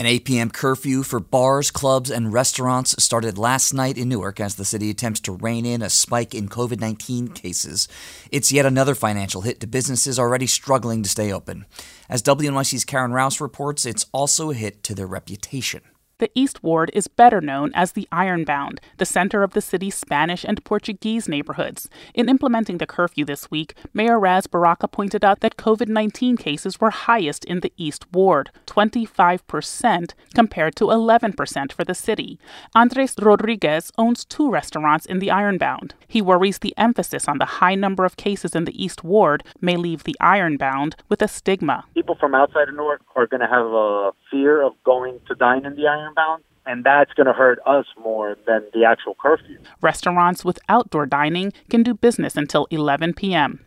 An 8 p.m. curfew for bars, clubs, and restaurants started last night in Newark as the city attempts to rein in a spike in COVID-19 cases. It's yet another financial hit to businesses already struggling to stay open. As WNYC's Karen Rouse reports, it's also a hit to their reputation. The East Ward is better known as the Ironbound, the center of the city's Spanish and Portuguese neighborhoods. In implementing the curfew this week, Mayor Ras Baraka pointed out that COVID-19 cases were highest in the East Ward, 25% compared to 11% for the city. Andres Rodriguez owns 2 restaurants in the Ironbound. He worries the emphasis on the high number of cases in the East Ward may leave the Ironbound with a stigma. People from outside of Newark are going to have a fear of going to dine in the Ironbound, and that's going to hurt us more than the actual curfew. Restaurants with outdoor dining can do business until 11 p.m.